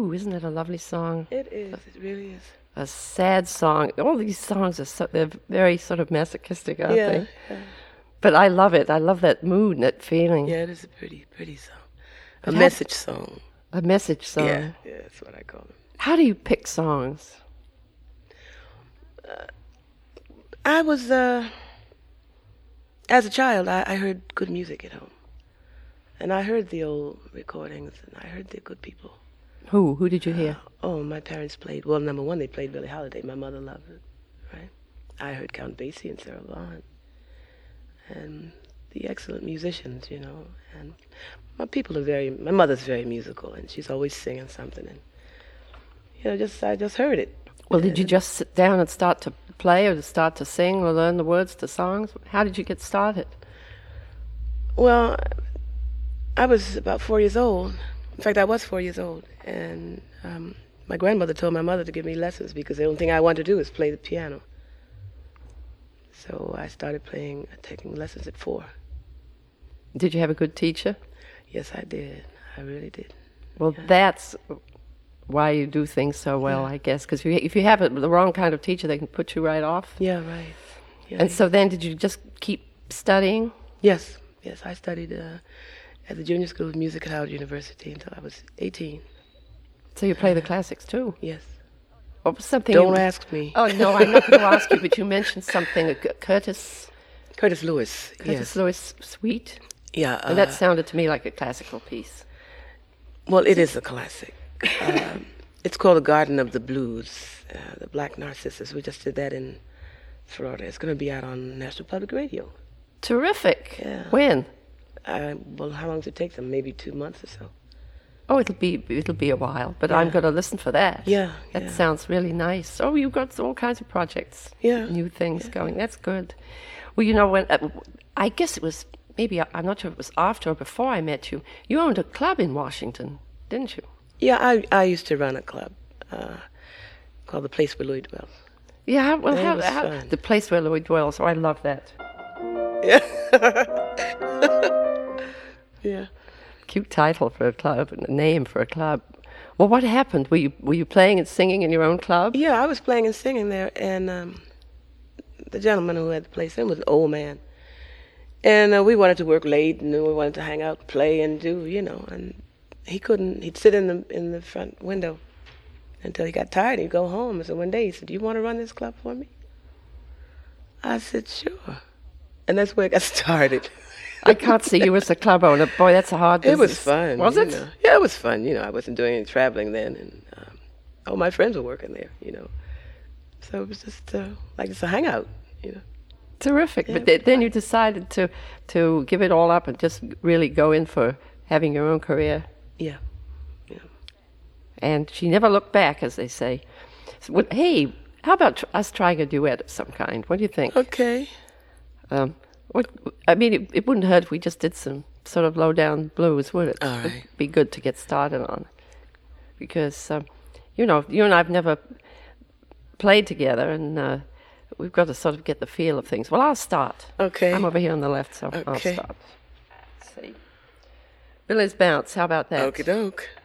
Blue, isn't it a lovely song? It is. It really is. A sad song. All these songs are they're very sort of masochistic, aren't they? Yeah. But I love it. I love that mood and that feeling. Yeah, it is a pretty, pretty song. A message song. A message song. Yeah, that's what I call it. How do you pick songs? I was, as a child, I heard good music at home. And I heard the old recordings, and I heard the good people. Who? Who did you hear? My parents played, well, number one, they played Billie Holiday. My mother loved it, right? I heard Count Basie and Sarah Vaughan. And the excellent musicians, you know. And my mother's very musical, and she's always singing something. And, you know, I just heard it. Well, did you just sit down and start to play or to start to sing or learn the words to songs? How did you get started? Well, I was about 4 years old. In fact, I was 4 years old. And my grandmother told my mother to give me lessons because the only thing I wanted to do is play the piano. So I started taking lessons at 4. Did you have a good teacher? Yes, I did. I really did. Well, that's why you do things so well, I guess. Because if you have the wrong kind of teacher, they can put you right off. Yeah, right. Yeah, and so then did you just keep studying? Yes. I studied at the Junior School of Music at Howard University until I was 18. So you play the classics, too? Yes. What was something? Don't ask me. Oh, no, I'm not going to ask you, but you mentioned something, Curtis Lewis. Curtis Lewis Suite. Yeah. And that sounded to me like a classical piece. Well, it is a classic. It's called The Garden of the Blues, the Black Narcissus. We just did that in Florida. It's going to be out on National Public Radio. Terrific. Yeah. When? Well, how long does it take them? Maybe 2 months or so. Oh, it'll be a while, but I'm going to listen for that. Yeah. That sounds really nice. Oh, you've got all kinds of projects. Yeah. New things going. That's good. Well, you know, when I guess it was I'm not sure if it was after or before I met you. You owned a club in Washington, didn't you? Yeah, I used to run a club called The Place Where Louis Dwells. Yeah, well, how The Place Where Louis Dwells. Oh, I love that. Yeah. Yeah. Cute title for a club and a name for a club. Well, what happened? Were you playing and singing in your own club? Yeah, I was playing and singing there, and the gentleman who had the place then was an old man. And we wanted to work late, and we wanted to hang out, play, and do, you know. And he couldn't. He'd sit in the front window until he got tired. He'd go home. And so one day he said, "Do you want to run this club for me?" I said, "Sure." And that's where it got started. I can't see you as a club owner. Boy, that's a hard business. It was fun. Was it? Know. Yeah, it was fun. You know, I wasn't doing any traveling then, and all my friends were working there. You know, so it was just like it's a hangout. You know. Terrific. Yeah, but then you decided to give it all up and just really go in for having your own career. Yeah. And she never looked back, as they say. So, hey, how about us trying a duet of some kind? What do you think? Okay. It wouldn't hurt if we just did some sort of low-down blues, would it? All right. It'd be good to get started on. Because, you know, you and I have never played together, and we've got to sort of get the feel of things. Well, I'll start. Okay. I'm over here on the left, so okay. I'll start. Let's see. Billy's Bounce, how about that? Okie doke.